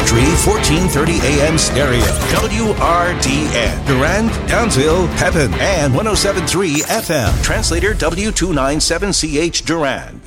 Country 1430 AM stereo. WRDN. Durand, Downsville, Pepin, and 107.3 FM. Translator W297CH Durand.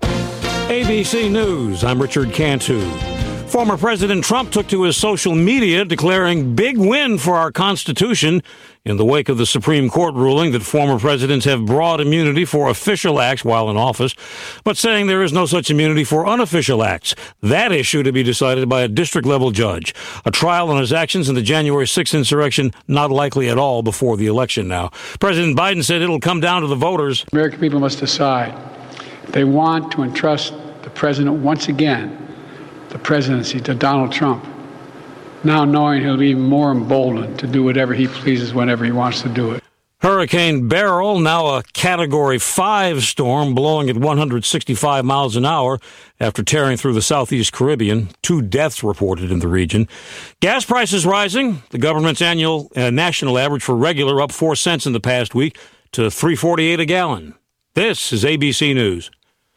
ABC News, I'm Richard Cantu. Former President Trump took to his social media declaring big win for our Constitution in the wake of the Supreme Court ruling that former presidents have broad immunity for official acts while in office, but saying there is no such immunity for unofficial acts. That issue to be decided by a district-level judge. A trial on his actions in the January 6th insurrection not likely at all before the election now. President Biden said it'll come down to the voters. American people must decide if they want to entrust the president once again the presidency to Donald Trump, now knowing he'll be even more emboldened to do whatever he pleases whenever he wants to do it. Hurricane Beryl, now a Category 5 storm, blowing at 165 miles an hour after tearing through the southeast Caribbean. 2 deaths reported in the region. Gas prices rising. The government's annual national average for regular up 4 cents in the past week to $3.48 a gallon. This is ABC News.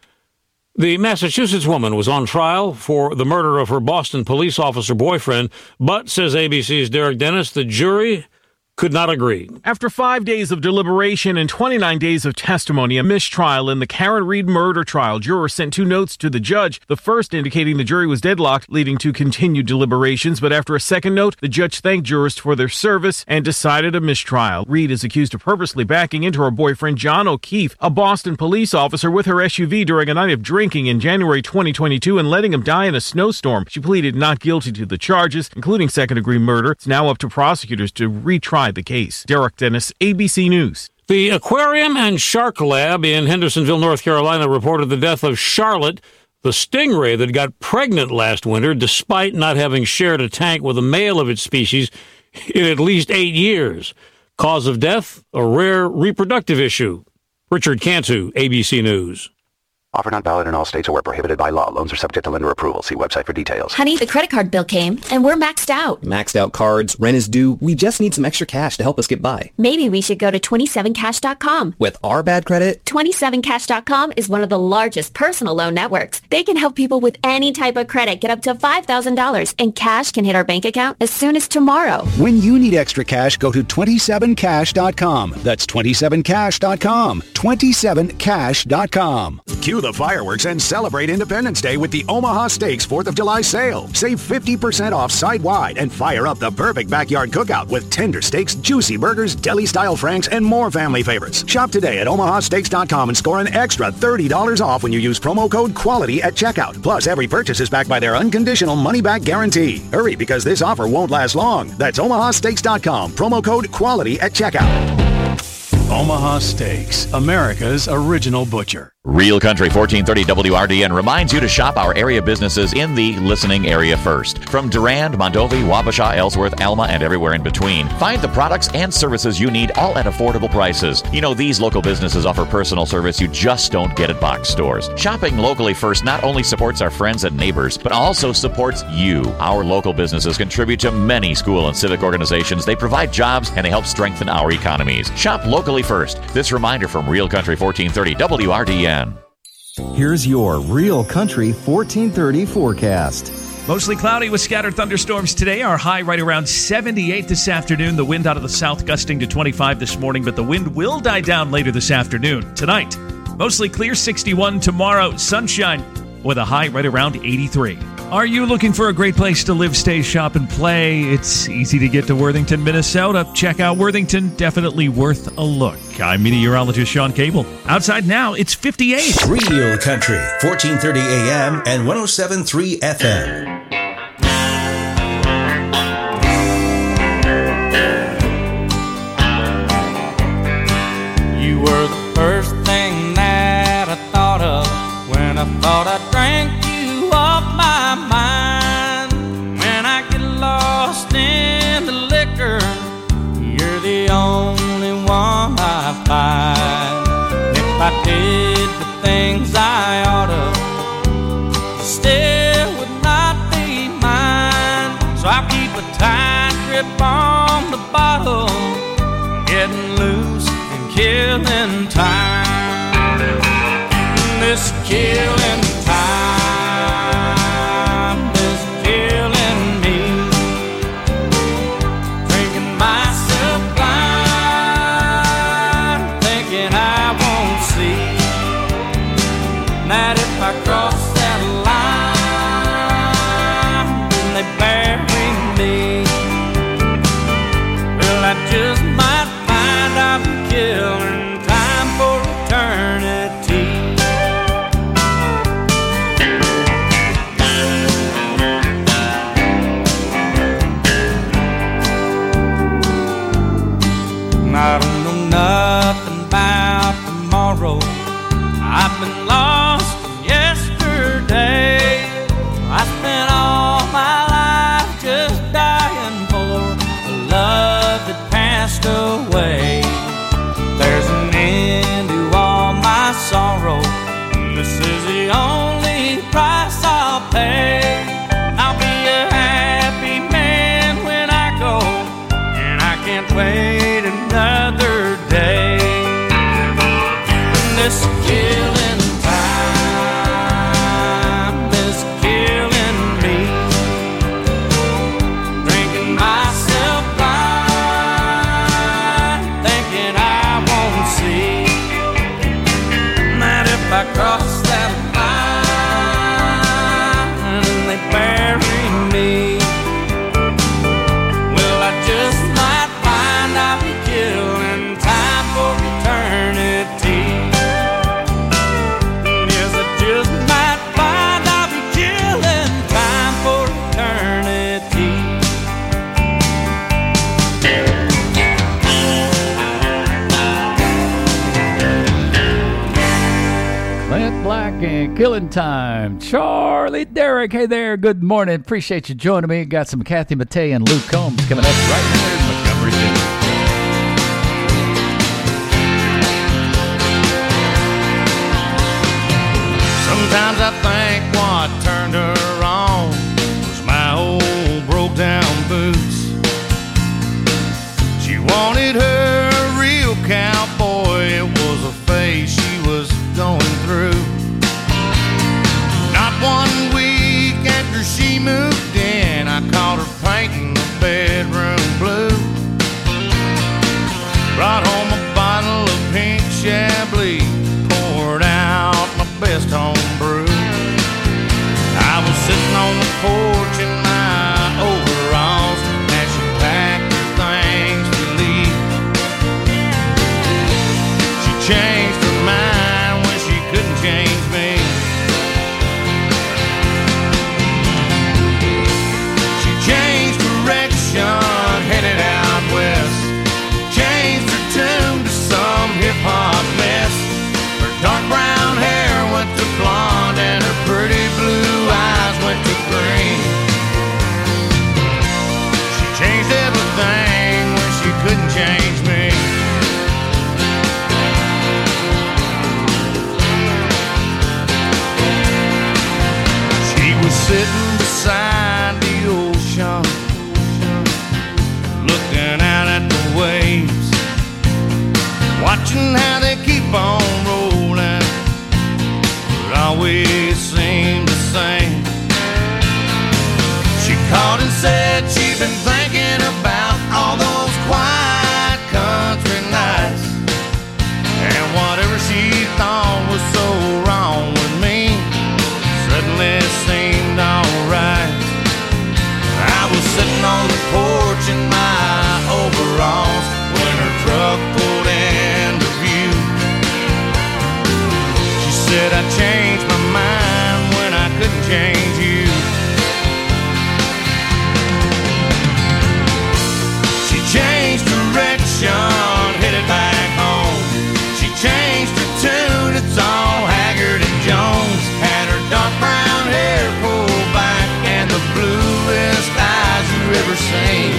The Massachusetts woman was on trial for the murder of her Boston police officer boyfriend, but, says ABC's Derek Dennis, the jury could not agree. After 5 days of deliberation and 29 days of testimony, a mistrial in the Karen Reed murder trial, jurors sent 2 notes to the judge, the first indicating the jury was deadlocked, leading to continued deliberations. But after a second note, the judge thanked jurors for their service and decided a mistrial. Reed is accused of purposely backing into her boyfriend, John O'Keefe, a Boston police officer, with her SUV during a night of drinking in January 2022 and letting him die in a snowstorm. She pleaded not guilty to the charges, including second-degree murder. It's now up to prosecutors to retry the case. Derek Dennis, ABC News. The Aquarium and Shark Lab in Hendersonville, North Carolina, reported the death of Charlotte, the stingray that got pregnant last winter despite not having shared a tank with a male of its species in at least 8 years. Cause of death, a rare reproductive issue. Richard Cantu, ABC News. Offer not valid in all states or where prohibited by law. Loans are subject to lender approval. See website for details. Honey, the credit card bill came, and we're maxed out. Maxed out cards, rent is due. We just need some extra cash to help us get by. Maybe we should go to 27cash.com. With our bad credit? 27cash.com is one of the largest personal loan networks. They can help people with any type of credit get up to $5,000, and cash can hit our bank account as soon as tomorrow. When you need extra cash, go to 27cash.com. That's 27cash.com. 27cash.com. Cue the fireworks and celebrate Independence Day with the Omaha Steaks 4th of July sale. Save 50% off site-wide and fire up the perfect backyard cookout with tender steaks, juicy burgers, deli-style franks, and more family favorites. Shop today at omahasteaks.com and score an extra $30 off when you use promo code QUALITY at checkout. Plus, every purchase is backed by their unconditional money-back guarantee. Hurry, because this offer won't last long. That's omahasteaks.com. Promo code QUALITY at checkout. Omaha Steaks, America's original butcher. Real Country 1430 WRDN reminds you to shop our area businesses in the listening area first. From Durand, Mondovi, Wabasha, Ellsworth, Alma, and everywhere in between, find the products and services you need, all at affordable prices. You know, these local businesses offer personal service you just don't get at box stores. Shopping locally first not only supports our friends and neighbors, but also supports you. Our local businesses contribute to many school and civic organizations. They provide jobs and they help strengthen our economies. Shop locally first. This reminder from Real Country 1430 WRDN. Here's your Real Country 1430 forecast. Mostly cloudy with scattered thunderstorms today. Our high right around 78 this afternoon. The wind out of the south gusting to 25 this morning, but the wind will die down later this afternoon. Tonight, mostly clear, 61. Tomorrow, sunshine with a high right around 83. Are you looking for a great place to live, stay, shop, and play? It's easy to get to Worthington, Minnesota. Check out Worthington. Definitely worth a look. I'm meteorologist Sean Cable. Outside now, it's 58. Real Country, 1430 AM and 107.3 FM. You were the first thing that I thought of when I thought I drank you off my mind. When I get lost in the liquor, you're the only one I find. If I did the things I oughta, still would not be mine. So I keep a tight grip on the bottle, getting loose and killing time. This killing time, this killing can't wait another day. This killing time is killing me. Drinking myself blind, thinking I won't see that if I cross that line and they bury me, well, I just might find I'll be killing time for eternity. Yes, I just might find I'll be killing time for eternity. Clint Black and Killing Time. Charlie Derrick, hey there, good morning. Appreciate you joining me. Got some Kathy Mattea and Luke Combs coming up right here in Montgomery City. Sometimes I think what turned her on was my old broke down boots. She wanted her a real cowboy. It was a phase she was going through. Not 1 week after she moved in, I caught her painting the bedroom blue. Brought home a bottle of pink Chablis, poured out my best home brew. I was sitting on the porch in my overalls as she packed her things to leave. She changed her mind when she couldn't change me. She changed direction, headed out west. Changed her tune to some hip-hop mess. Her dark brown hair went to blonde and her pretty blue eyes went to green. She changed everything when she couldn't change me. She was sitting beside the ocean, looking out at the waves, watching how they keep on rolling, but always seem the same. She called and said she'd been thinking about all those quiet country nights, and whatever she thought was so wrong with me suddenly seemed alright. I was sitting on the porch in my overalls when her truck pulled into view. She said I changed my mind when I couldn't change you. She changed direction, headed back home. She changed her tune, it's all Haggard and Jones. Had her dark brown hair pulled back and the bluest eyes you ever seen.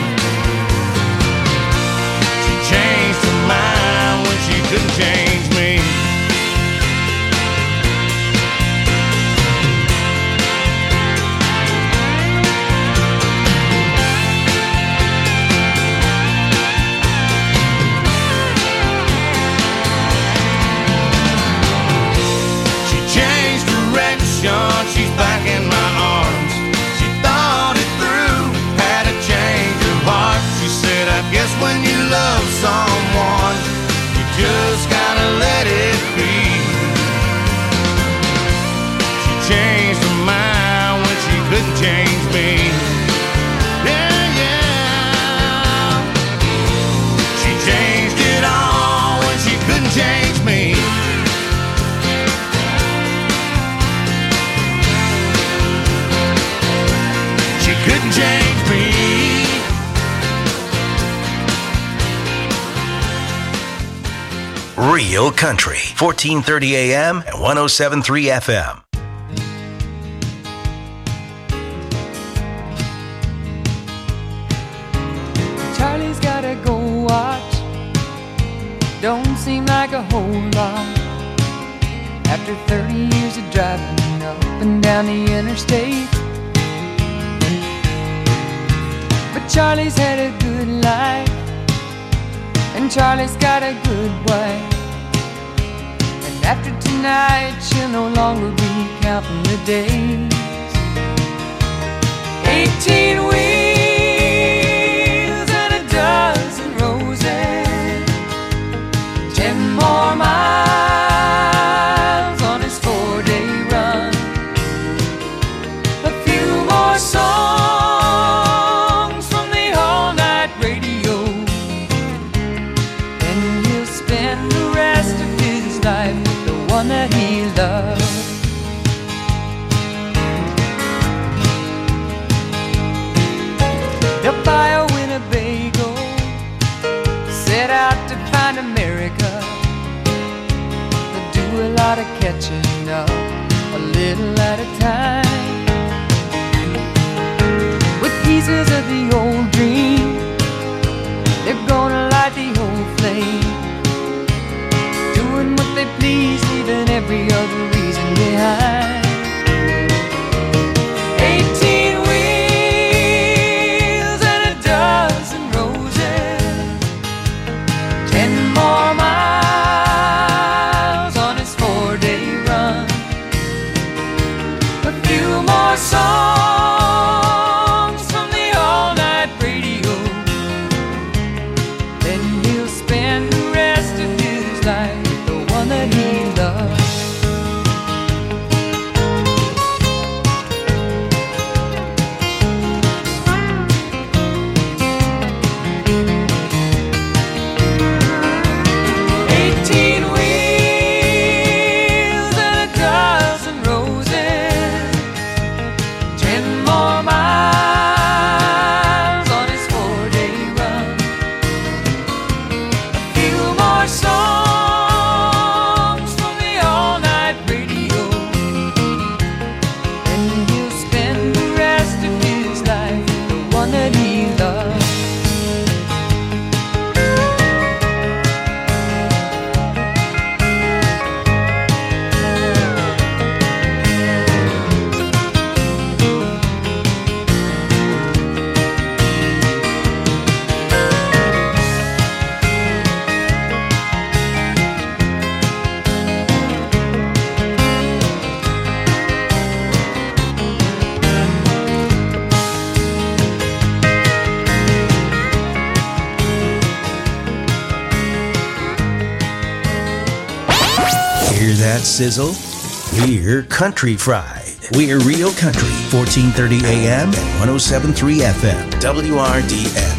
She changed her mind when she couldn't change me. She changed direction, she's back in my arms. She thought it through, had a change of heart. She said, I guess when you love someone, you just gotta let it be. She changed her mind when she couldn't change me. Yeah, yeah. She changed it all when she couldn't change me. She couldn't change me. Real Country, 1430 AM and 107.3 FM. Charlie's gotta go watch. Don't seem like a whole lot. After 30 years of driving up and down the interstate, but Charlie's had a good life. Charlie's got a good wife, and after tonight she'll no longer be counting the days. 18 wheels and a dozen roses, 10 more miles on his 4-day run, a few more songs from the all-night radio, then he'll spend the rest of his life with the one that he loves. They'll buy a Winnebago, set out to find America. They'll do a lot of catching up, a little at a time, with pieces of the old dream. They're gonna light the old flame, doing what they please, leaving every other reason behind. 18 wheels and a dozen roses, 10 more miles on his 4-day run, a few more songs from the all-night radio, then he'll spend the rest of his life with the one that he loves. Hear that sizzle? We're Country Fried. We're Real Country, 1430 AM and 107.3 FM, WRDN.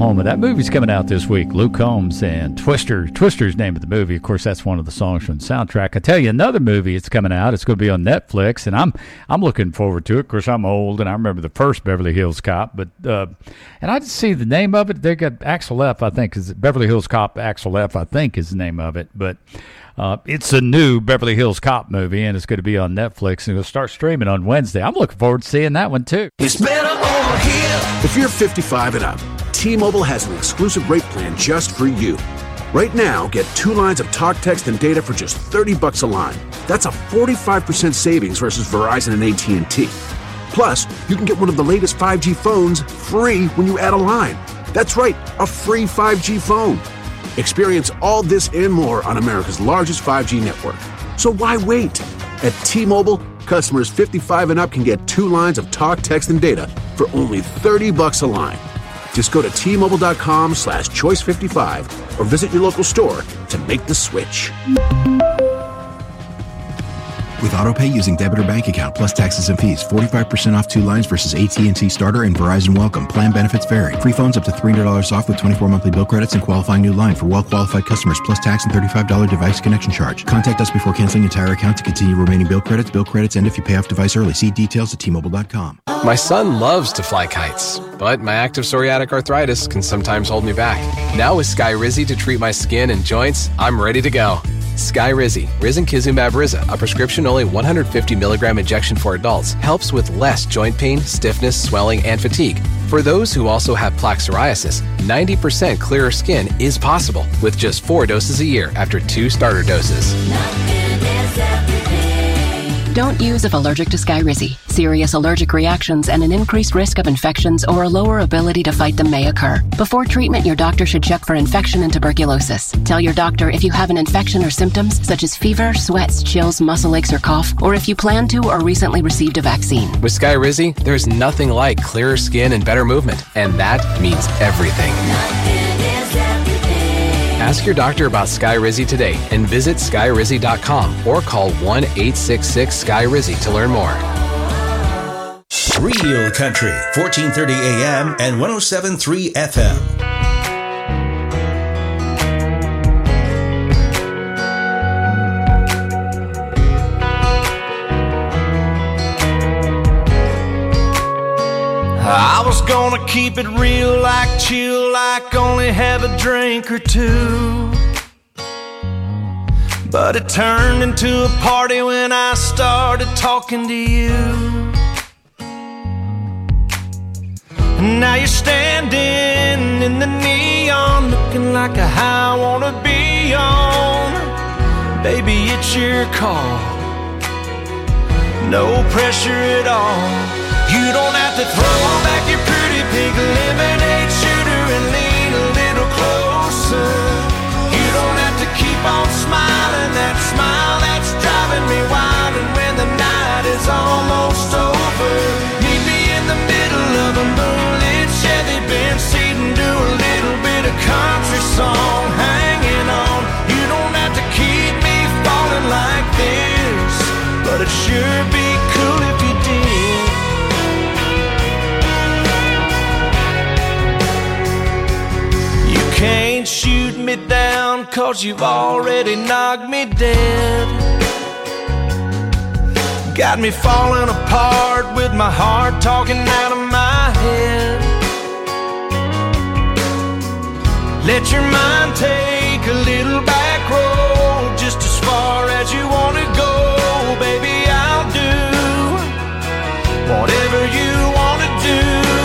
Oklahoma. That movie's coming out this week. Luke Combs and Twister. Twister's name of the movie. Of course, that's one of the songs from the soundtrack. I tell you, another movie it's coming out. It's going to be on Netflix, and I'm looking forward to it. Of course, I'm old, and I remember the first Beverly Hills Cop. But and I just see the name of it. They got Axel F. I think is Beverly Hills Cop. Axel F. I think is the name of it. But it's a new Beverly Hills Cop movie, and it's going to be on Netflix, and it'll start streaming on Wednesday. I'm looking forward to seeing that one too. It's better over here. If you're 55 and up, T-Mobile has an exclusive rate plan just for you. Right now, get 2 lines of talk, text, and data for just $30 a line. That's a 45% savings versus Verizon and AT&T. Plus, you can get one of the latest 5G phones free when you add a line. That's right, a free 5G phone. Experience all this and more on America's largest 5G network. So why wait? At T-Mobile, customers 55 and up can get 2 lines of talk, text, and data for only $30 a line. Just go to T-Mobile.com/choice55 or visit your local store to make the switch. With AutoPay using debit or bank account plus taxes and fees, 45% off 2 lines versus AT&T Starter and Verizon Welcome. Plan benefits vary. Free phones up to $300 off with 24 monthly bill credits and qualifying new line for well-qualified customers plus tax and $35 device connection charge. Contact us before canceling entire account to continue remaining bill credits. Bill credits end if you pay off device early. See details at T-Mobile.com. My son loves to fly kites, but my active psoriatic arthritis can sometimes hold me back. Now with Skyrizi to treat my skin and joints, I'm ready to go. Skyrizi, Risankizumab Riza, a prescription-only 150 milligram injection for adults, helps with less joint pain, stiffness, swelling, and fatigue. For those who also have plaque psoriasis, 90% clearer skin is possible with just 4 doses a year after 2 starter doses. Don't use if allergic to Skyrizi. Serious allergic reactions and an increased risk of infections or a lower ability to fight them may occur. Before treatment, your doctor should check for infection and tuberculosis. Tell your doctor if you have an infection or symptoms such as fever, sweats, chills, muscle aches, or cough, or if you plan to or recently received a vaccine. With Skyrizi, there's nothing like clearer skin and better movement, and that means everything. Ask your doctor about Skyrizi today and visit Skyrizi.com or call 1-866-SKY-RIZI to learn more. Real Country, 1430 AM and 107.3 FM. I was gonna keep it real, like chill, like only have a drink or 2. But it turned into a party when I started talking to you. And now you're standing in the neon, looking like a high I wanna be on. Baby, it's your call, no pressure at all. You don't have to throw back your pretty pink lemonade shooter and lean a little closer. You don't have to keep on smiling, that smile that's driving me wild. And when the night is almost over, meet me in the middle of a moonlit Chevy Benz seat and do a little bit of country song hanging on. You don't have to keep me falling like this, but it'd sure be cool if you did. Can't shoot me down 'cause you've already knocked me dead. Got me falling apart with my heart talking out of my head. Let your mind take a little back road, just as far as you want to go. Baby, I'll do whatever you want to do.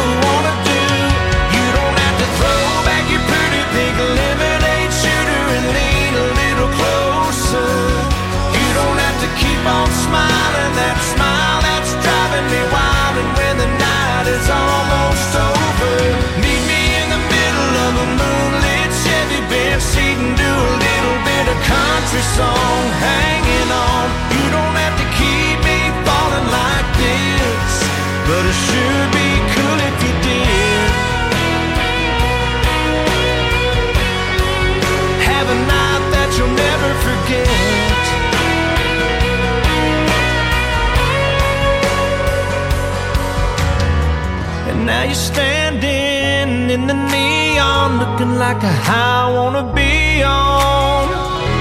Lemonade shooter and lean a little closer. You don't have to keep on smiling, that smile that's driving me wild. And when the night is almost over, meet me in the middle of a moonlit Chevy Benz seat and do a little bit of country song hanging on. You don't have to keep me falling like this, but it sure be cool if you did. A night that you'll never forget. And now you're standing in in the neon, looking like a high I wanna be on.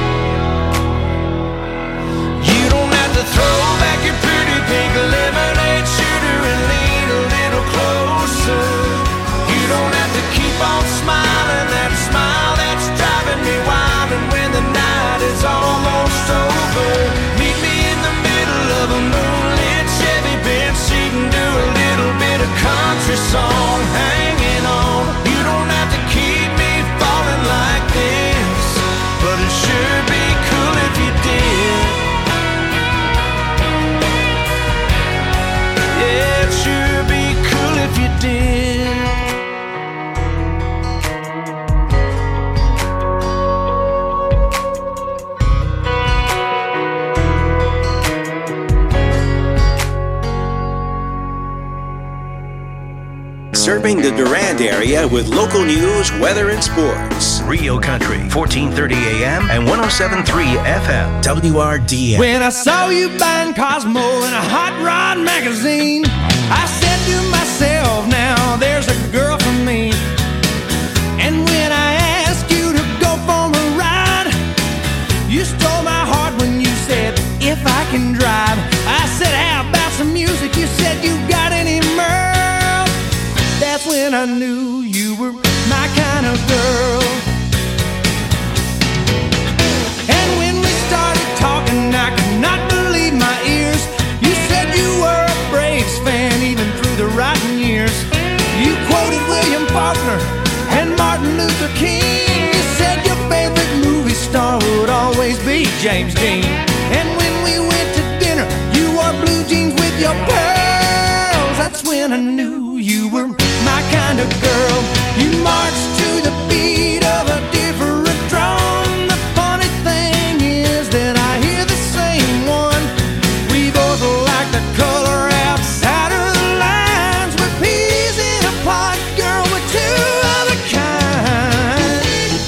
You don't have to throw back your pretty pink lemonade shooter and lean a little closer. You don't have to keep on smiling that smile that's driving me wild. And when the night is almost over, meet me in the middle of a moonlit Chevy bench seat and do a little bit of country song, hanging on. You don't have to keep me falling like this, but it sure be cool if you did. Yeah, it sure be cool if you did. Serving the Durand area with local news, weather, and sports. Real Country, 1430 AM and 107.3 FM. WRDN. When I saw you buying Cosmo in a Hot Rod magazine, I said to myself, now there's a girl for me. And when I asked you to go for a ride, you stole my heart when you said, if I can drive. I said, how about some music? You said, you got any Merle? That's when I knew you were my kind of girl. And when we started talking, I could not believe my ears. You said you were a Braves fan even through the rotten years. You quoted William Faulkner and Martin Luther King. You said your favorite movie star would always be James Dean. And when we went to dinner, you wore blue jeans with your pearls. That's when I knew you were my kind of girl. You marched to the beat of a different drum. The funny thing is that I hear the same one. We both like the color outside of the lines. We're peas in a pod, girl, we're two of a kind.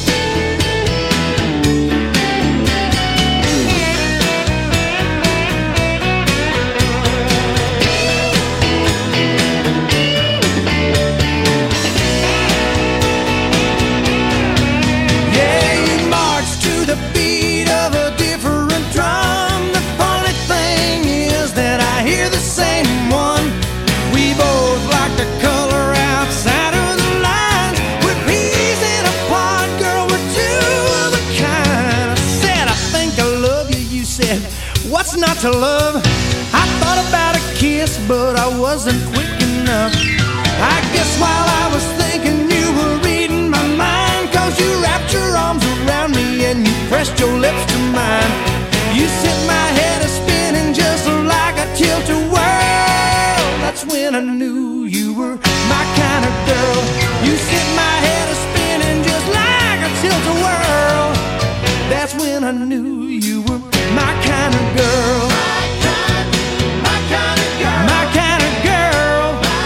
What's not to love? I thought about a kiss, but I wasn't quick enough. I guess while I was thinking you were reading my mind, 'cause you wrapped your arms around me and you pressed your lips to mine. You sent my head a-spinning just like a tilt-a-whirl. That's when I knew you were my kind of girl. You sent my head a-spinning just like a tilt-a-whirl. That's when I knew you were my kind of girl. My kind of girl. My kind of girl.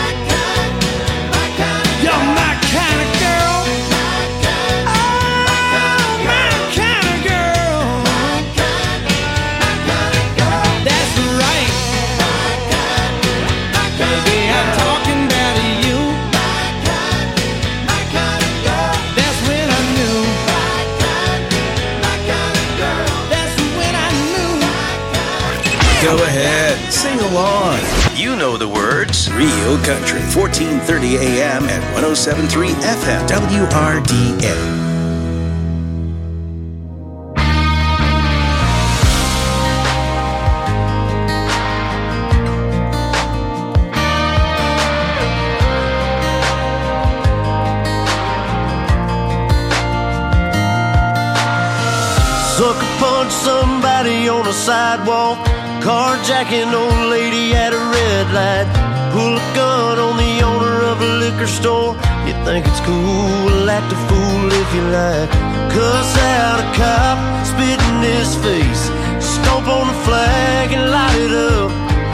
You're my kind of girl. Oh, my kind of girl. That's right. Baby, I'm talking about you. That's when I knew. Go ahead, sing along. You know the words. Real Country, 1430 AM and 107.3 FM. WRDN. Sucker punch somebody on a sidewalk, carjacking old lady at a red light, pull a gun on the owner of a liquor store. You think it's cool, act a fool if you like, cuss out a cop, spit in his face, stomp on the flag and light it up.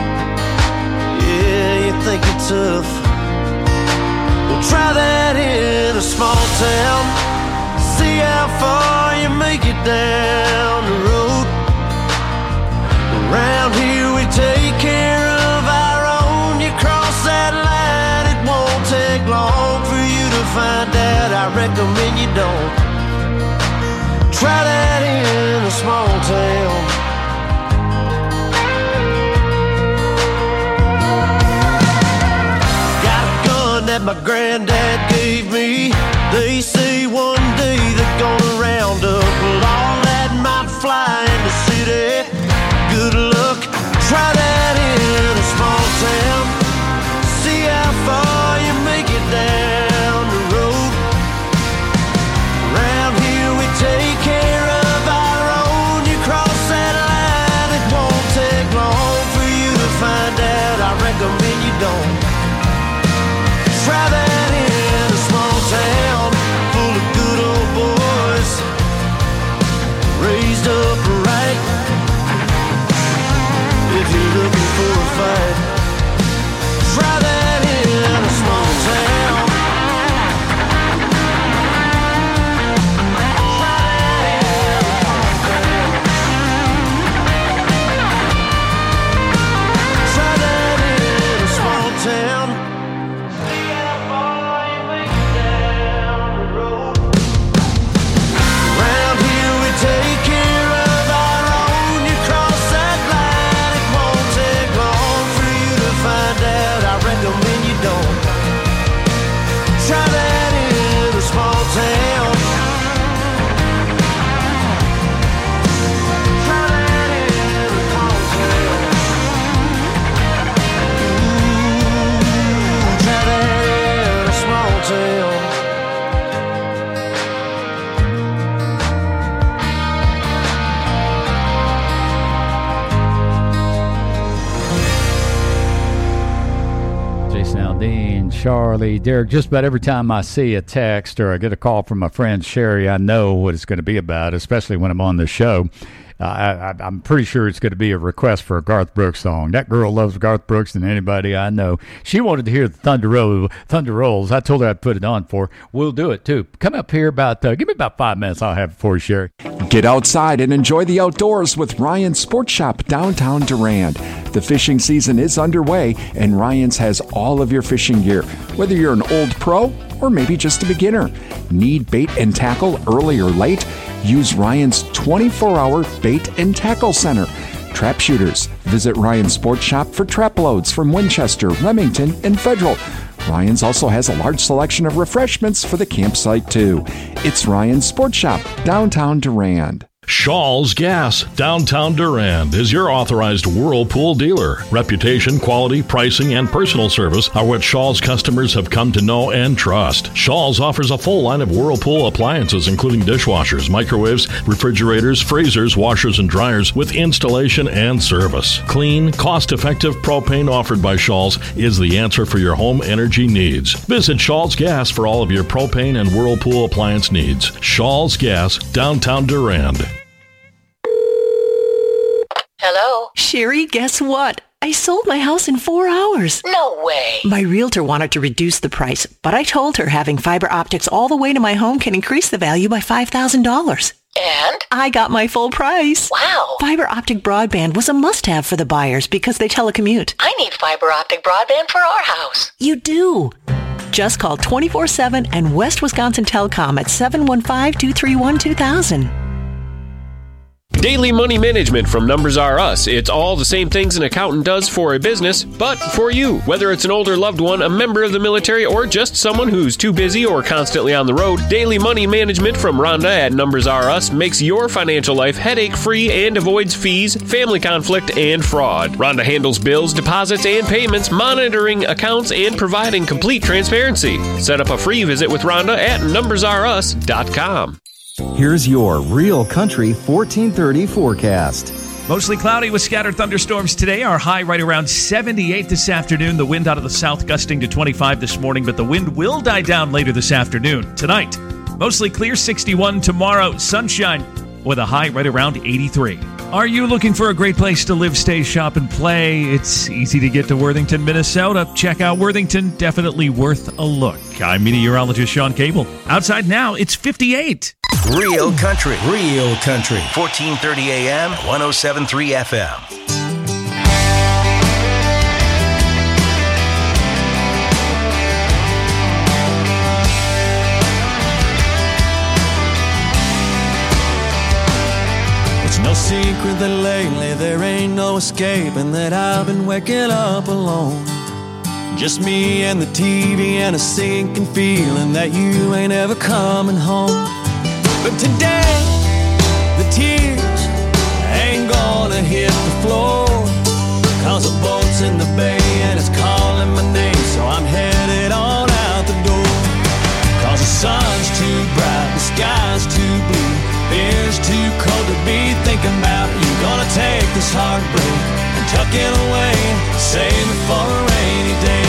Yeah, you think you're tough, well try that in a small town, see how far you make it down the road. Around here we take care of our own. You cross that line, it won't take long for you to find out, I recommend you don't. Try that in a small town. Got a gun that my granddad gave me. They say one day they're gonna round up all that might fly in the city. Good luck, try that in a small town. See how far you make it down the road. Around here we take care of our own. You cross that line, it won't take long for you to find out. I recommend you don't. Try that in a small town full of good old boys, raised up right. If you're looking for a fight, try that in a small town. Try that in a small town. See how far you make it down the road. Around here we take care of our own. You cross that line, it won't take long for you to find out. I recommend you don't. Try that in a small town. Try that in a small town. Ooh, try that in a small town. Jason Aldean, Charlie, Derek, just about every time I see a text or I get a call from my friend Sherry, I know what it's going to be about, especially when I'm on the show. I'm pretty sure it's going to be a request for a Garth Brooks song. That girl loves Garth Brooks than anybody I know. She wanted to hear the Thunder Rolls. I told her I'd put it on for her. We'll do it, too. Come up here give me about 5 minutes. I'll have it for you, Sherry. Get outside and enjoy the outdoors with Ryan's Sports Shop downtown Durand. The fishing season is underway, and Ryan's has all of your fishing gear. Whether you're an old pro or maybe just a beginner. Need bait and tackle early or late? Use Ryan's 24-hour bait and tackle center. Trap shooters. Visit Ryan's Sports Shop for trap loads from Winchester, Remington, and Federal. Ryan's also has a large selection of refreshments for the campsite, too. It's Ryan's Sports Shop, downtown Durand. Shaw's Gas, downtown Durand, is your authorized Whirlpool dealer. Reputation, quality, pricing, and personal service are what Shaw's customers have come to know and trust. Shaw's offers a full line of Whirlpool appliances, including dishwashers, microwaves, refrigerators, freezers, washers, and dryers, with installation and service. Clean, cost-effective propane offered by Shaw's is the answer for your home energy needs. Visit Shaw's Gas for all of your propane and Whirlpool appliance needs. Shaw's Gas, downtown Durand. Hello? Sherry, guess what? I sold my house in 4 hours. No way. My realtor wanted to reduce the price, but I told her having fiber optics all the way to my home can increase the value by $5,000. And? I got my full price. Wow. Fiber optic broadband was a must-have for the buyers because they telecommute. I need fiber optic broadband for our house. You do. Just call 24/7 and West Wisconsin Telecom at 715-231-2000. Daily Money Management from Numbers R Us. It's all the same things an accountant does for a business, but for you. Whether it's an older loved one, a member of the military, or just someone who's too busy or constantly on the road, Daily Money Management from Rhonda at Numbers R Us makes your financial life headache-free and avoids fees, family conflict, and fraud. Rhonda handles bills, deposits, and payments, monitoring accounts, and providing complete transparency. Set up a free visit with Rhonda at numbersrus.com. Here's your Real Country 1430 forecast. Mostly cloudy with scattered thunderstorms today. Our high right around 78 this afternoon. The wind out of the south gusting to 25 this morning, but the wind will die down later this afternoon. Tonight, mostly clear, 61. Tomorrow, sunshine with a high right around 83. Are you looking for a great place to live, stay, shop, and play? It's easy to get to Worthington, Minnesota. Check out Worthington. Definitely worth a look. I'm meteorologist Sean Cable. Outside now, it's 58. Real Country. 1430 AM, 107.3 FM. secret that lately there ain't no escaping that I've been waking up alone. Just me and the TV and a sinking feeling that you ain't ever coming home. But today, the tears ain't gonna hit the floor, 'cause a boat's in the bay and it's calling my name, so I'm headed on out the door. 'Cause the sun's too bright, the sky's too blue, beer's too cold to be thinking about you. Gonna take this heartbreak and tuck it away, save it for a rainy day.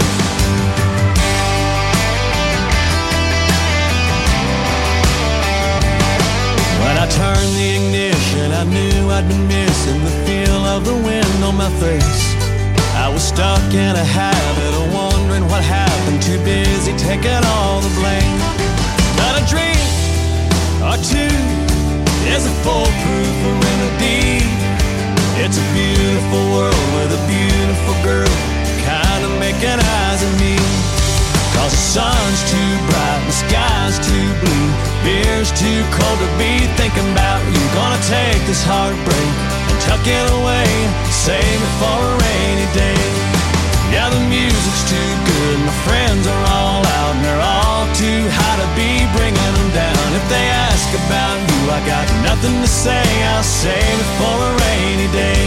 When I turned the ignition, I knew I'd been missing the feel of the wind on my face. I was stuck in a habit of wondering what happened, too busy taking all the blame. Not a drink or two is a foolproof remedy. It's a beautiful world with a beautiful girl kind of making eyes at me. 'Cause the sun's too bright, the sky's too blue, beer's too cold to be thinking about you. Gonna take this heartbreak and tuck it away, save it for a rainy day. Yeah, the music's too good, my friends are all out, and they're all too high to be bringing them down. If they ask about you, I got nothing to say, I'll save it for a rainy day.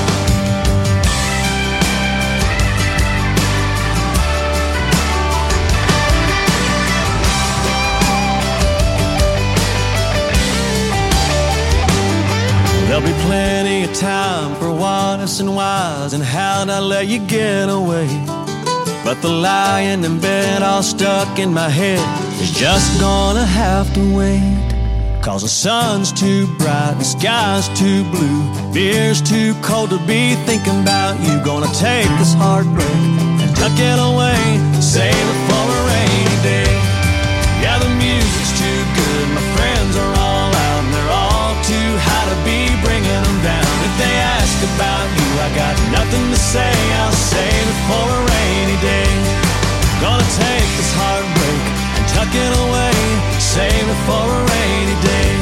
There'll be plenty of time for what ifs and whys and how'd I let you get away. But the lying in bed all stuck in my head is just gonna have to wait. 'Cause the sun's too bright, the sky's too blue, beer's too cold to be thinking about you. Gonna take this heartbreak and tuck it away, save it for a rainy day. Yeah, the music's too good, my friends are all out, and they're all too high to be bringing them down. If they ask about you, I got nothing to say, I'll save it for a rainy day. Gonna take this heartbreak and tuck it away, save it for a rainy day.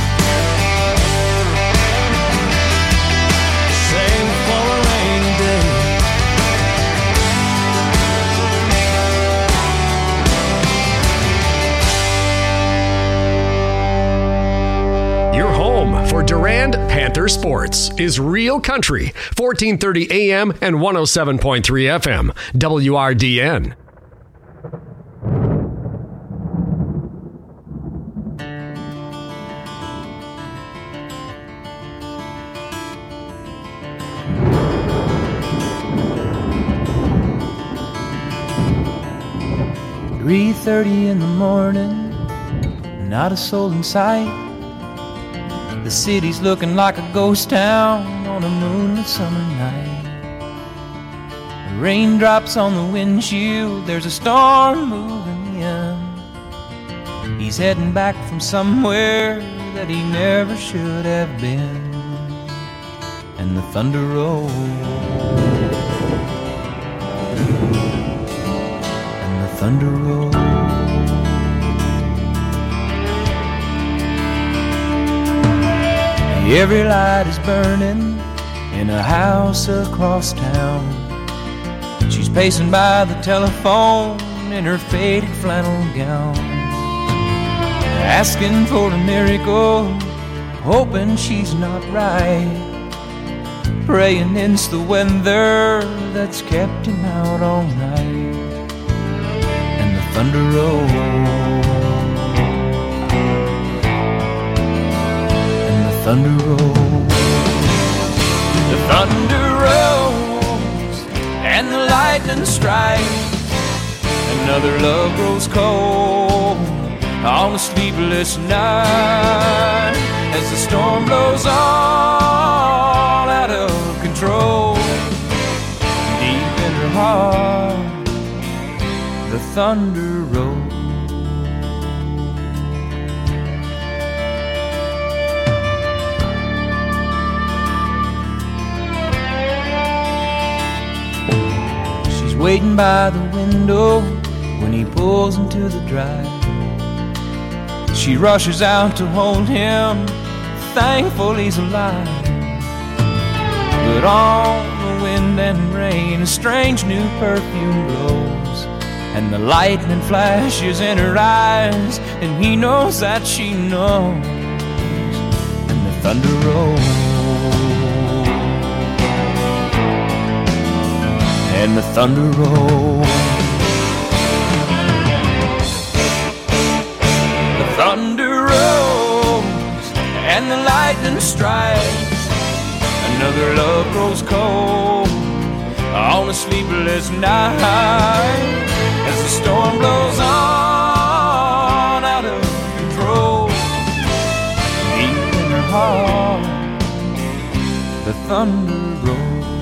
Save it for a rainy day. Your home for Durand Panther Sports is Real Country, 1430 AM and 107.3 FM, WRDN. "3:30 in the morning, not a soul in sight. The city's looking like a ghost town on a moonlit summer night. The raindrops on the windshield, there's a storm moving in. He's heading back from somewhere that he never should have been. And the thunder rolls, and the thunder rolls. Every light is burning in a house across town. She's pacing by the telephone in her faded flannel gown, asking for a miracle, hoping she's not right, praying it's the weather that's kept him out all night. And the thunder rolls, thunder rolls, the thunder rolls, and the lightning strikes. Another love grows cold on a sleepless night, as the storm blows all out of control. Deep in her heart, the thunder rolls. Waiting by the window when he pulls into the drive. She rushes out to hold him, thankful he's alive. But on the wind and rain, a strange new perfume blows, and the lightning flashes in her eyes, and he knows that she knows, and the thunder rolls, and the thunder rolls. The thunder rolls, and the lightning strikes. Another love grows cold on a sleepless night, as the storm blows on out of control. Deep in her heart, the thunder rolls.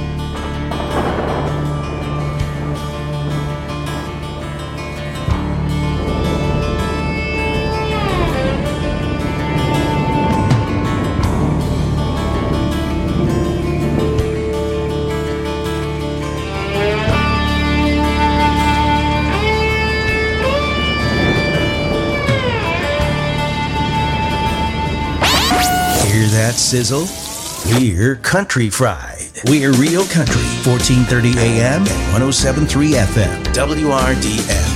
Hear that sizzle? We're Country Fried. We're Real Country, 1430 AM and 107.3 FM, WRDN.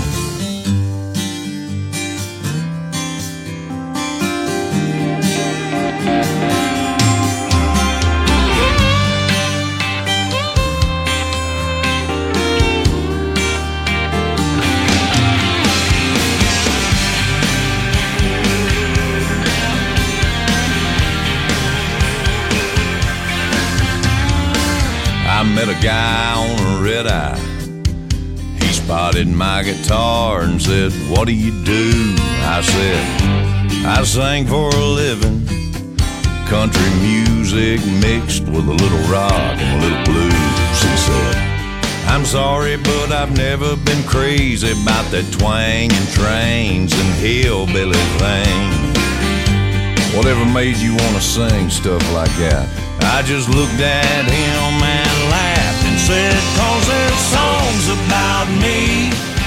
I met a guy on a red eye. He spotted my guitar and said, "What do you do?" I said, "I sing for a living, country music mixed with a little rock and a little blues." He said, "I'm sorry, but I've never been crazy about that twang and trains and hillbilly thing. Whatever made you want to sing stuff like that?" I just looked at him and laughed and said, "'Cause there's songs about me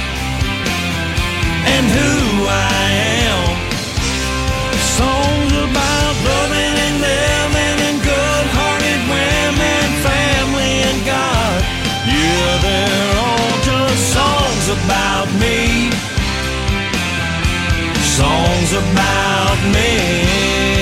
and who I am. Songs about loving and living and good-hearted women, family and God. Yeah, they're all just songs about me. Songs about me."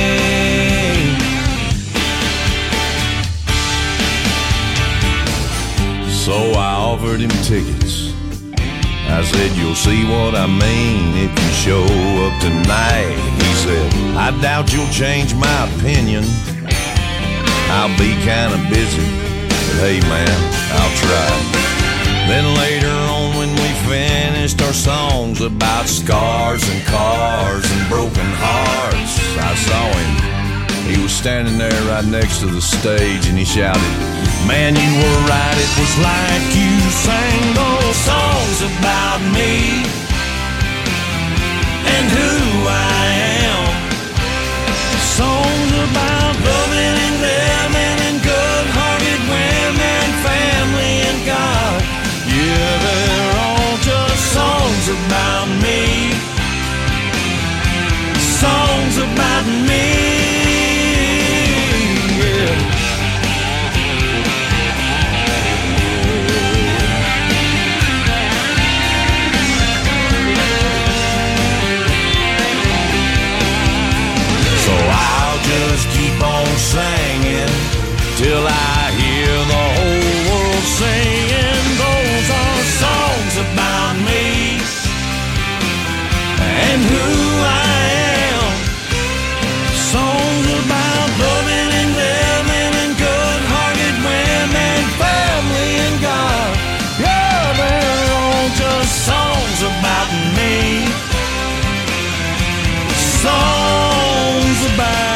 So I offered him tickets. I said, "You'll see what I mean if you show up tonight." He said, "I doubt you'll change my opinion. I'll be kind of busy, but hey man, I'll try." Then later on when we finished our songs about scars and cars and broken hearts, I saw him. He was standing there right next to the stage and he shouted, "Man, you were right, it was like you sang those songs about me and who I am. Songs about loving and living and good-hearted women, family and God. Yeah, they're all just songs about me. Songs about me." Just keep on singing till I hear the whole world singing. Those are songs about me and who I am. Songs about loving and living and good-hearted women, family and God. Yeah, they're all just songs about me. Songs about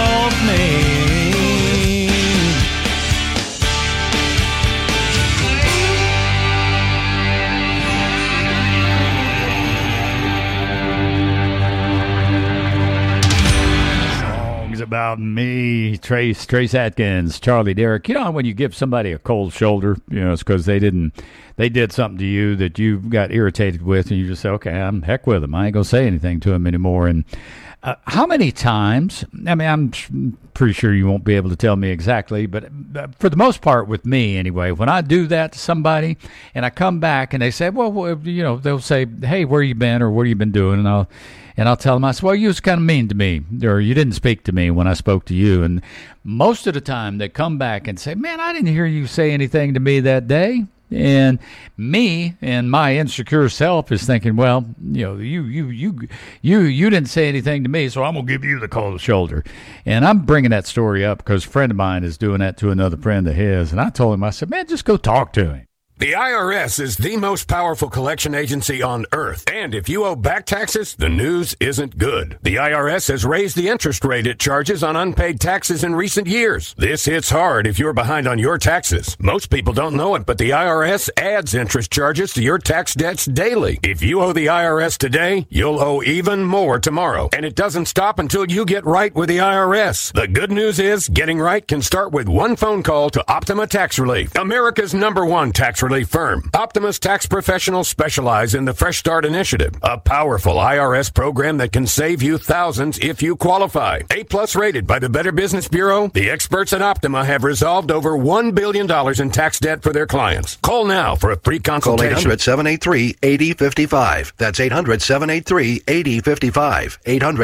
About me, Trace Atkins, Charlie Derrick. You know, when you give somebody a cold shoulder, you know, it's because they didn't they did something to you that you got irritated with, and you just say, okay, I'm heck with them. I ain't going to say anything to them anymore. And how many times, I mean, I'm pretty sure you won't be able to tell me exactly, but for the most part with me anyway, when I do that to somebody and I come back and they say, well, you know, they'll say, hey, where you been or what have you been doing? And I'll tell them, I said, well, you was kind of mean to me, or you didn't speak to me when I spoke to you. And most of the time they come back and say, man, I didn't hear you say anything to me that day. And me and my insecure self is thinking, well, you know, you didn't say anything to me, so I'm gonna give you the cold shoulder. And I'm bringing that story up because a friend of mine is doing that to another friend of his, and I told him, I said, man, just go talk to him. The IRS is the most powerful collection agency on earth. And if you owe back taxes, the news isn't good. The IRS has raised the interest rate it charges on unpaid taxes in recent years. This hits hard if you're behind on your taxes. Most people don't know it, but the IRS adds interest charges to your tax debts daily. If you owe the IRS today, you'll owe even more tomorrow. And it doesn't stop until you get right with the IRS. The good news is getting right can start with one phone call to Optima Tax Relief, America's #1 tax relief firm. Optima's tax professionals specialize in the Fresh Start Initiative, a powerful IRS program that can save you thousands if you qualify. A+ rated by the Better Business Bureau, the experts at Optima have resolved over $1 billion in tax debt for their clients. Call now for a free consultation. Call 800-783-8055. That's 800-783-8055.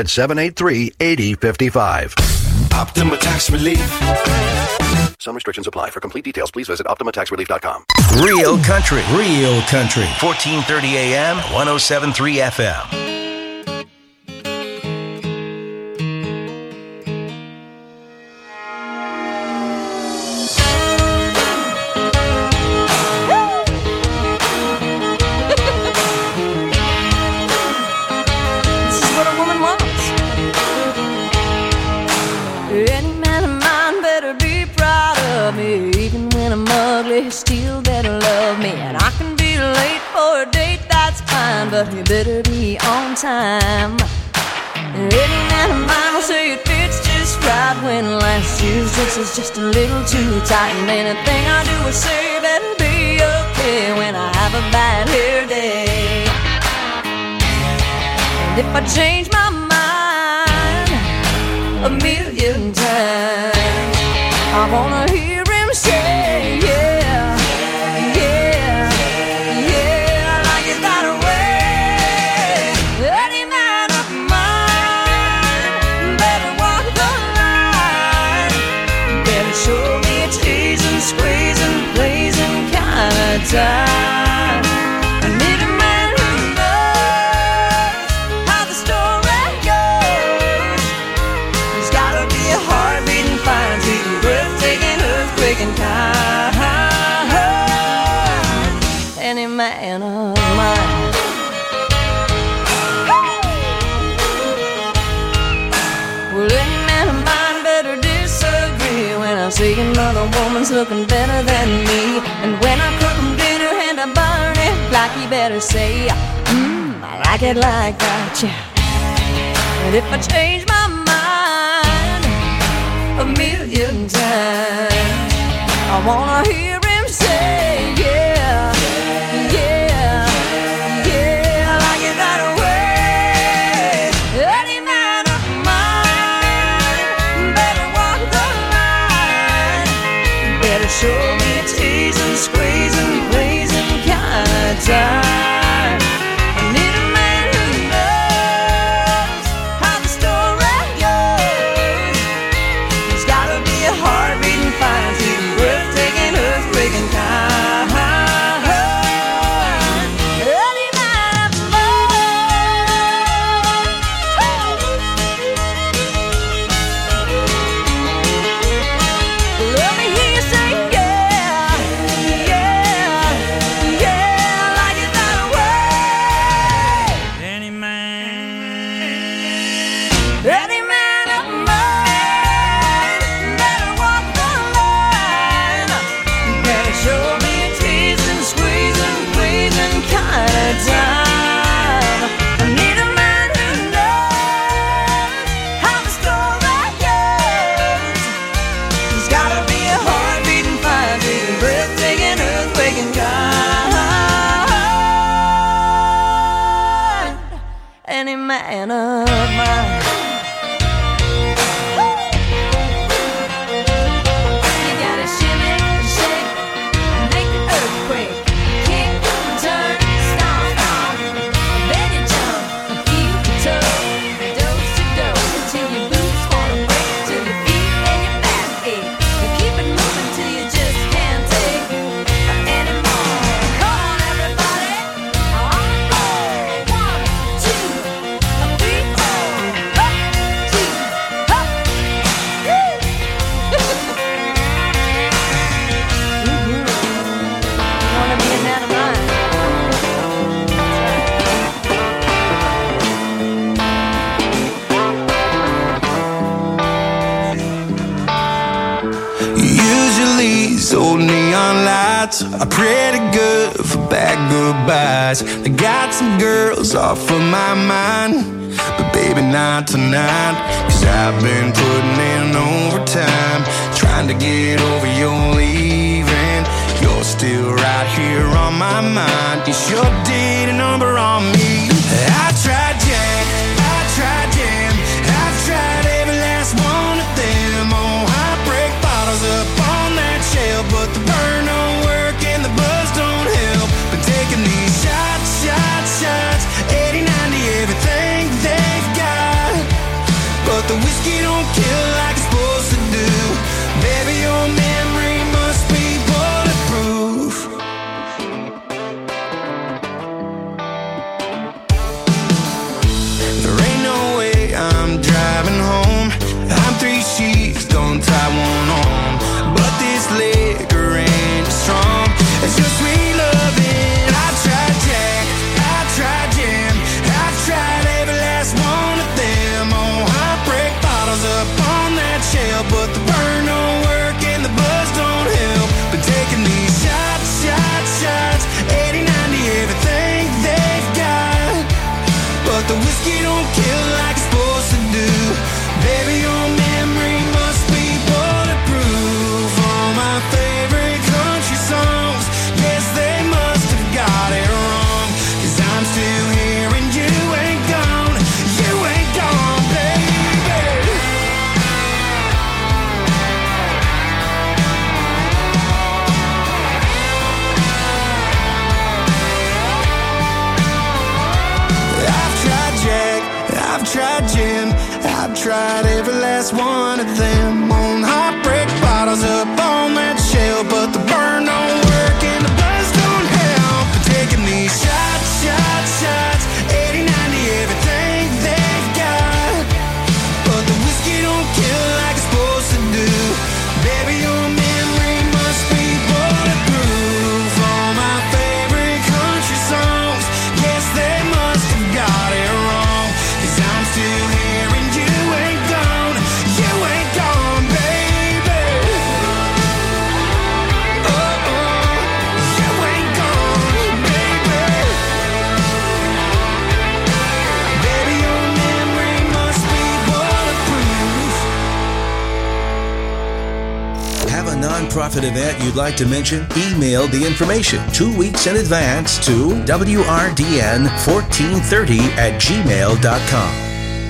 800-783-8055. Optima Tax Relief. Some restrictions apply. For complete details, please visit OptimaTaxRelief.com. Real Country. Real Country. 1430 AM, 107.3 FM. Still better love me, and I can be late for a date, that's fine, but you better be on time. Any man of mine will say it fits just right when last year's dress is just a little too tight, and anything I do or say better be okay when I have a bad hair day. And if I change my mind a million times, I wanna hear him say, yeah. Time. I need a man who knows how the story goes. There's gotta be a heartbeating, fine, sweet, breathtaking, earthquaking kind. Any man of mine. Well, any man of mine better disagree when I see another woman's looking better than me, and when I cook them dinner and I burn it like, you better say, I like it like that, yeah. And if I change my mind a million times, I wanna hear him say, yeah, yeah, yeah, I like it that way. Any man of mine better walk the line, better show me a teasing, squeezing, blazing kind of time. I need a man who knows how the story goes. There's gotta be a heartbeating, fine, sweet, breathtaking, earth man of mine. You gotta shimmy, shake, make the earthquake, kick, turn, stomp, stomp, then you jump, feel the toe, dose to dose, until your boots wanna break, till your feet and your back ache. You keep it moving till you just can't take anymore. Come on, everybody, on the floor. 1, 2, 3, 4. Up, 2, up. Wanna be a man of mine? Usually these old neon lights are pretty good for bad goodbyes. I got some girls off of my mind, but baby not tonight. Cause I've been putting in overtime, trying to get over your leaving. You're still right here on my mind. You sure did a number on me. I tried Jack, I tried Jam, I've tried every last one of them. Oh, I break bottles up on that shelf, but the burn don't work and the buzz don't help. Been taking these shots, shots, shots, 80, 90, everything they've got, but the whiskey don't kill like it's supposed to do. Baby, your memory must be bulletproof. There ain't no way I'm driving home. I'm 3 sheets, don't tie one on, but this liquor ain't strong. It's your sweet loving. I tried Jack, I tried Jam, I've tried every last one of them. Oh, I break bottles up on that shelf, but the burn don't work and the buzz don't help. Been taking these shots, shots, shots, 80, 90, everything they've got, but the whiskey don't kill like it's supposed to do. Baby, your memory must be bulletproof. All my favorite country songs, yes, they must have got it wrong. Cause I'm still here and you ain't gone. You ain't gone, baby. I've tried Jack, I've tried Jim, I've tried every last one of them. On heartbreak bottles up on that shelf, but the burn don't work and the buzz don't help. But taking these shots, shots, shots, 80, 90, everything they've got, but the whiskey don't kill like it's supposed to do. Baby, your memory must be bulletproof. All my favorite country songs, yes, they must have got it wrong. Cause I'm still here and you ain't gone. You ain't gone, baby. Oh, you ain't gone, baby. Baby, your memory must be bulletproof. Have a nonprofit event you'd like to mention? Email the information 2 weeks in advance to wrdn1430@gmail.com.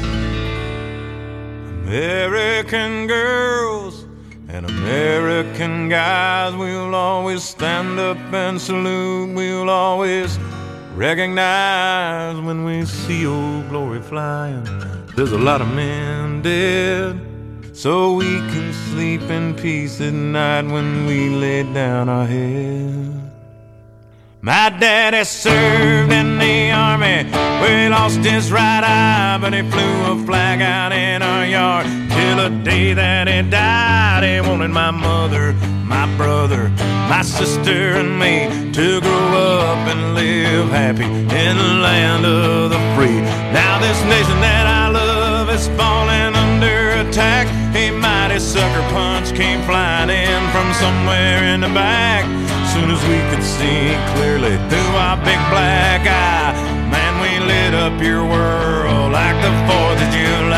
American girls and American guys, we'll always stand up and salute. We'll always recognize when we see old glory flying. There's a lot of men dead, so we can sleep in peace at night when we lay down our head. My daddy served in the army, where he lost his right eye, but he flew a flag out in our yard till the day that he died. He wanted my mother, my brother, my sister and me to grow up and live happy in the land of the free. Now this nation that I love is falling under attack. A mighty sucker punch came flying in from somewhere in the back. Soon as we could see clearly through our big black eye, man, we lit up your world like the 4th of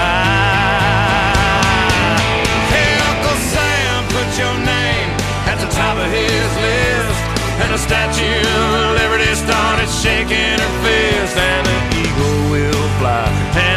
July. Hey, Uncle Sam, put your name at the top of his list, and the Statue of Liberty started shaking her fist, and the eagle will fly. And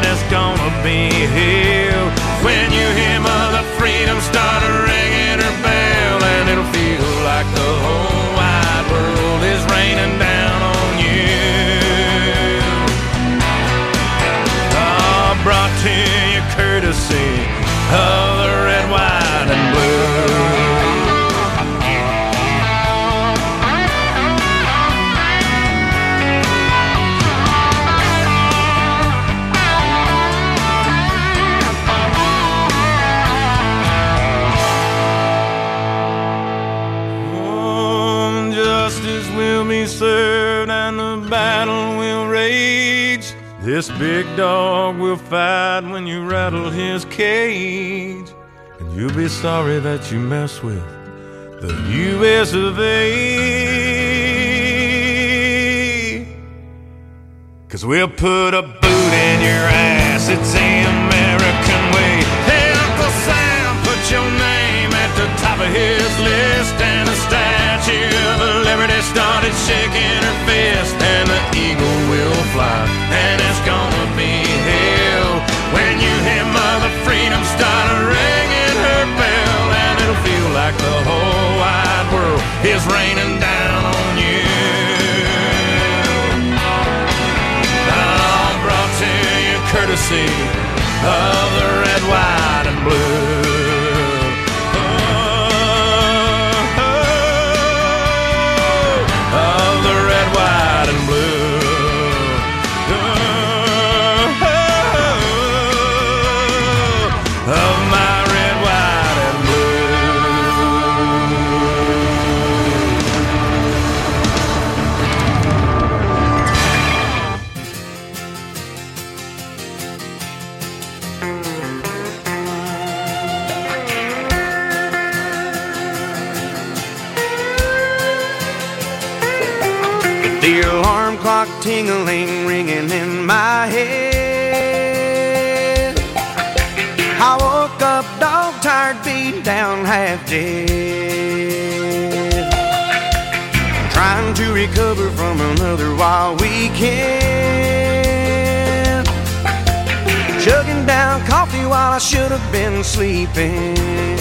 served and the battle will rage. This big dog will fight when you rattle his cage. And you'll be sorry that you mess with the U.S. of A. 'Cause we'll put a boot in your ass, it's the American way. Hey, Uncle Sam, put your name at the top of his list. And the Statue of Liberty started shaking her fist. And the eagle will fly, and it's gonna be hell when you hear Mother Freedom start ringing her bell. And it'll feel like the whole wide world is raining down on you. All brought to you courtesy of the red, white, and blue. Of the red, white, and blue. Of my red, white, and the alarm clock tingling, ringing in my head. I woke up dog tired, beat down, half dead, trying to recover from another wild weekend, chugging down coffee while I should have been sleeping.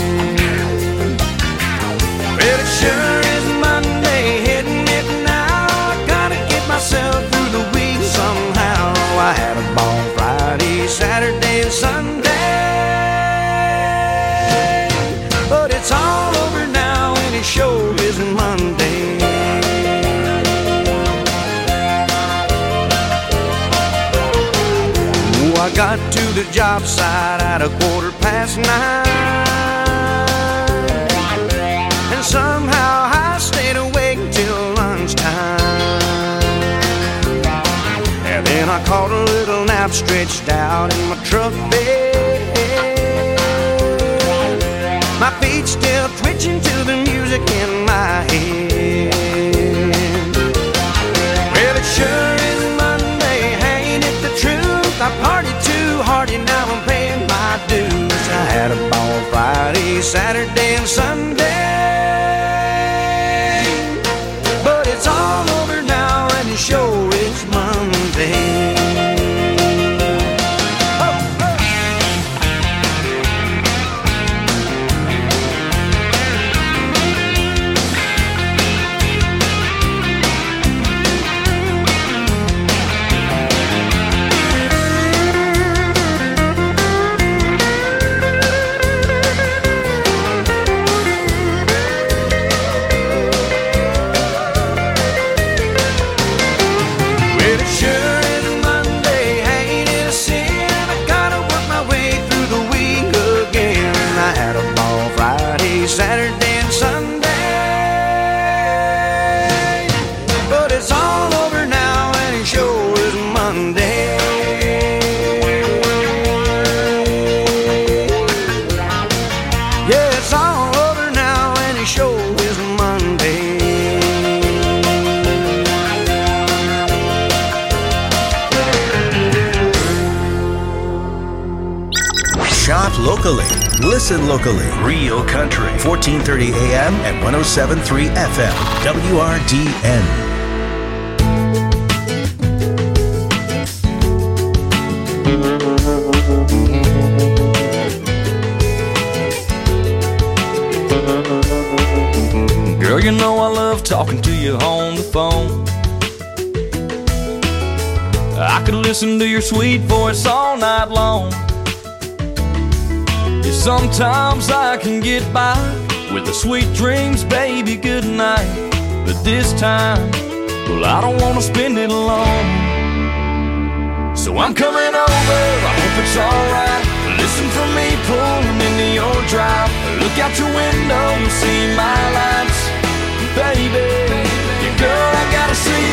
Well, it sure is Monday, hitting it now. Myself through the week somehow. I had a ball Friday, Saturday, and Sunday, but it's all over now and it sure isn't Monday. Oh, I got to the job site at 9:15, and somehow I stayed awake till lunchtime. Then I caught a little nap stretched out in my truck bed, my feet still twitching to the music in my head. Well, it sure is Monday, ain't it the truth? I partied too hard and now I'm paying my dues. I had a ball Friday, Saturday, and Sunday, but it's all over now and it sure is Monday. Saturday and Sunday, but it's all over now and it sure is Monday. Yeah, it's all over now and it sure is Monday. Shop locally. Listen locally. Real Country. 1430 AM and 107.3 FM. WRDN. Girl, you know I love talking to you on the phone. I could listen to your sweet voice all night long. Sometimes I can get by with the sweet dreams, baby, good night. But this time, well, I don't want to spend it alone. So I'm coming over, I hope it's alright. Listen for me pulling into your drive. Look out your window, you'll see my lights. Baby, your girl, I gotta see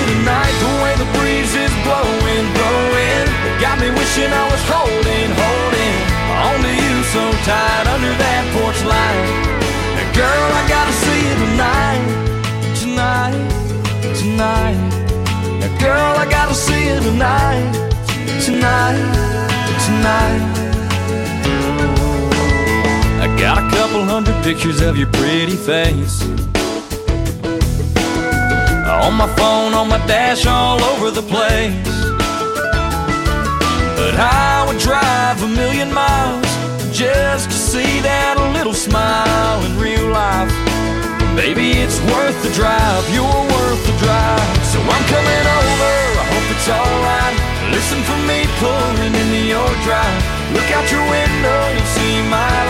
Now, girl, I gotta see you tonight, tonight, tonight. I got a couple hundred pictures of your pretty face on my phone, on my dash, all over the place. But I would drive 1,000,000 miles just to see that little smile in real life. Baby, it's worth the drive, you're worth the drive. So I'm coming over, I hope it's alright. Listen for me pulling into your drive. Look out your window, you'll see my